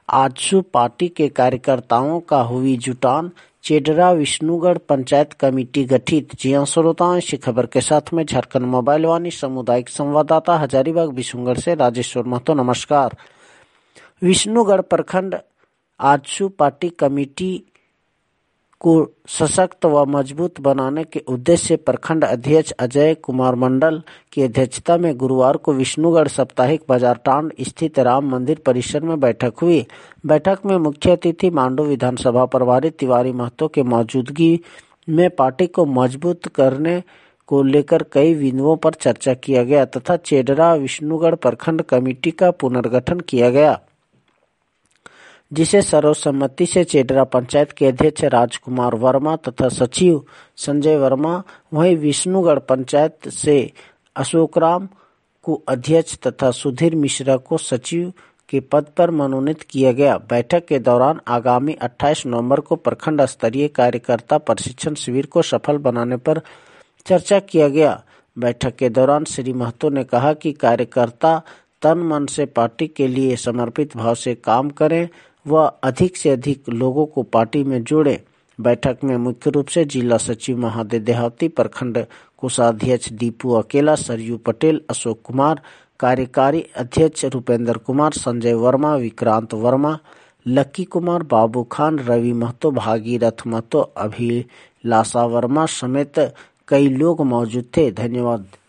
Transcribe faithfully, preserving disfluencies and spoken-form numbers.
AJSU party के कार्यकर्ताओं का हुई जुटान, चेडरा विष्णुगढ़ पंचायत कमेटी गठित। जी हाँ श्रोताओं, इसी खबर के साथ में झारखंड मोबाइल वाणी सामुदायिक संवाददाता हजारीबाग विष्णुगढ़ से राजेश्वर महतो। नमस्कार। विष्णुगढ़ प्रखंड आजसू पार्टी कमेटी को सशक्त व मजबूत बनाने के उद्देश्य से प्रखंड अध्यक्ष अजय कुमार मंडल की अध्यक्षता में गुरुवार को विष्णुगढ़ साप्ताहिक बाजार टांड स्थित राम मंदिर परिसर में बैठक हुई। बैठक में मुख्य अतिथि मांडू विधानसभा प्रभारी तिवारी महतो के मौजूदगी में पार्टी को मजबूत करने को लेकर कई बिंदुओं पर चर्चा किया गया तथा चेडरा विष्णुगढ़ प्रखंड कमेटी का पुनर्गठन किया गया, जिसे सर्वसम्मति से चेडरा पंचायत के अध्यक्ष राजकुमार वर्मा तथा सचिव संजय वर्मा, वहीं विष्णुगढ़ पंचायत से अशोकराम को अध्यक्ष तथा सुधीर मिश्रा को सचिव के पद पर मनोनीत किया गया। बैठक के दौरान आगामी अट्ठाईस नवंबर को प्रखंड स्तरीय कार्यकर्ता प्रशिक्षण शिविर को सफल बनाने पर चर्चा किया गया। बैठक के दौरान श्री महतो ने कहा कि कार्यकर्ता तन मन से पार्टी के लिए समर्पित भाव से काम करें व अधिक से अधिक लोगों को पार्टी में जोड़े। बैठक में मुख्य रूप से जिला सचिव महादेव देहाती, प्रखंड कोषाध्यक्ष दीपू अकेला, सरयू पटेल, अशोक कुमार, कार्यकारी अध्यक्ष रूपेंद्र कुमार, संजय वर्मा, विक्रांत वर्मा, लक्की कुमार, बाबू खान, रवि महतो, भागीरथ महतो, अभिलाषा वर्मा समेत कई लोग मौजूद थे। धन्यवाद।